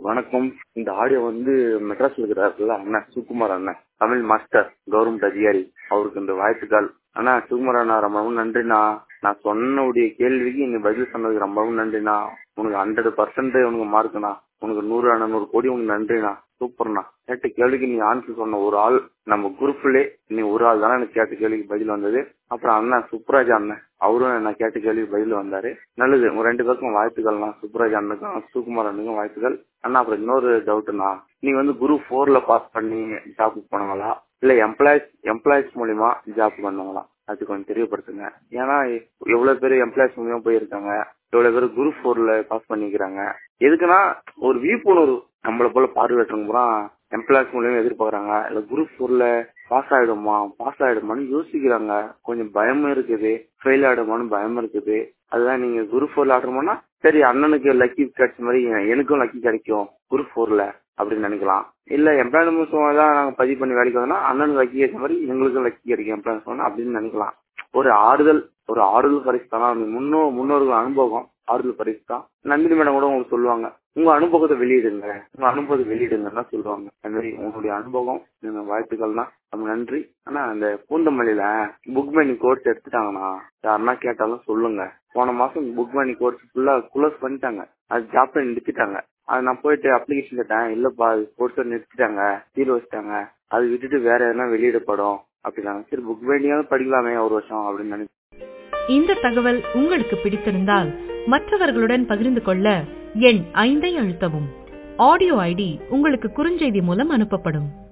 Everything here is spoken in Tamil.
வணக்கம். இந்த ஆடியோ மெட்ராஸ்ல இருக்கிறாருல்ல அண்ணன் சுகுமார் அண்ணன், தமிழ் மாஸ்டர், கவர்மெண்ட் அதிகாரி, அவருக்கு இந்த வாழ்த்துக்கள். அண்ணா சுகுமார் அண்ணா ரொம்பவும் நன்றிண்ணா. நான் சொன்னுடைய கேள்விக்கு நீ பதில் சொன்னதுக்கு ரொம்பவும் நன்றிண்ணா. உனக்கு 100% உனக்கு மார்க்குண்ணா. உனக்கு 100 கோடி உனக்கு நன்றிண்ணா. சூப்பர்ண்ணா. கேட்ட கேள்விக்கு நீ ஆன்சர் சொன்ன ஒரு ஆள் நம்ம குரூப்ல நீ ஒரு ஆள் தானே எனக்கு கேட்ட கேள்விக்கு பதில் வந்தது. அப்புறம் அண்ணா சுப்ராஜ் அண்ணன், அவரும் என்ன கேட்ட கேள்விக்கு பதில் வந்தாரு. நல்லது. உங்க 2 பேருக்கும் வாழ்த்துக்கள்ண்ணா. சுப்ராஜ் அண்ணனுக்கும் சுகுமார் அண்ணனுக்கும் வாழ்த்துக்கள். அண்ணா அப்புறம் இன்னொரு டவுட்ண்ணா, நீங்க குரூப் 4ல பாஸ் பண்ணி ஜாபுக்கு போனவங்களா இல்ல எம்ப்ளாய்ஸ் மூலியமா ஜாப் பண்ணுவாங்களா? அது கொஞ்சம் தெரியப்படுத்துங்க. ஏன்னா எவ்வளவு பேர் எம்ப்ளாய்ஸ் மூலியமா போயிருக்காங்க, எவ்வளவு பேர் குரூப் 4ல பாஸ் பண்ணிக்கிறாங்க. எதுக்குன்னா ஒரு விழிப்புணர்வு, நம்மள போல பார்வையற்றவங்க பூரா எம்ப்ளாய்ஸ் மூலியமா எதிர்பார்க்கறாங்க. இல்ல குரூப் 4ல பாஸ் ஆயிடுமான்னு யோசிக்கிறாங்க. கொஞ்சம் பயமும் இருக்குது, ஃபெயில் ஆயிடுமான்னு பயம் இருக்குது. அதுதான் நீங்க குரூப் 4ல ஆடுறோம்னா சரி அண்ணனுக்கு லக்கி கிடைச்ச மாதிரி எனக்கும் லக்கி கிடைக்கும் குரூப் 4ல அப்படின்னு நினைக்கலாம். இல்ல எம்ப்ளாய்மெண்ட் தான் நாங்க பதிவு பண்ணி வேலைக்கு வந்தோம்னா அண்ணனுக்கு லக்கி கிடைச்ச மாதிரி எங்களுக்கும் லக்கி கிடைக்கும் எம்ப்ளாய்மெண்ட் அப்படின்னு நினைக்கலாம். ஒரு ஆறுதல் பரிசு தான். முன்னோர்கள் அனுபவம் ஆறுதல் பரிசு தான். நந்தினி மேடம் கூட உங்களுக்கு சொல்லுவாங்க, உங்க அனுபவத்தை வெளியிடுங்கன்னா சொல்லுவாங்க. அந்த மாதிரி உங்களுடைய அனுபவம் வாழ்த்துக்கள் தான். ரொம்ப நன்றி. ஆனா அந்த பூந்தமல்லியில புக் பண்ணி கோர்ஸ் எடுத்துட்டாங்கண்ணா. யாருன்னா கேட்டாலும் சொல்லுங்க. போன மாசம் புக் பண்ணி கோர்ஸ் ஃபுல்லா குளோஸ் பண்ணிட்டாங்க. அது ஜாப்ல நிறுத்திட்டாங்க. அது நான் போயிட்டு அப்ளிகேஷன் கேட்டேன். இல்லப்பா அது கோர்ஸை நிறுத்திட்டாங்க, சீல் வச்சிட்டாங்க, அது விட்டுட்டு வேற எதனா வெளியிடப்படும் அப்படின்னாங்க. சரி புக் பண்ணியாவது படிக்கலாமே ஒரு வருஷம் அப்படின்னு நினைச்சேன். இந்த தகவல் உங்களுக்கு பிடித்திருந்தால் மற்றவர்களுடன் பகிர்ந்து கொள்ள எண் 5 அழுத்தவும். ஆடியோ ஐடி உங்களுக்கு குறுஞ்செய்தி மூலம் அனுப்பப்படும்.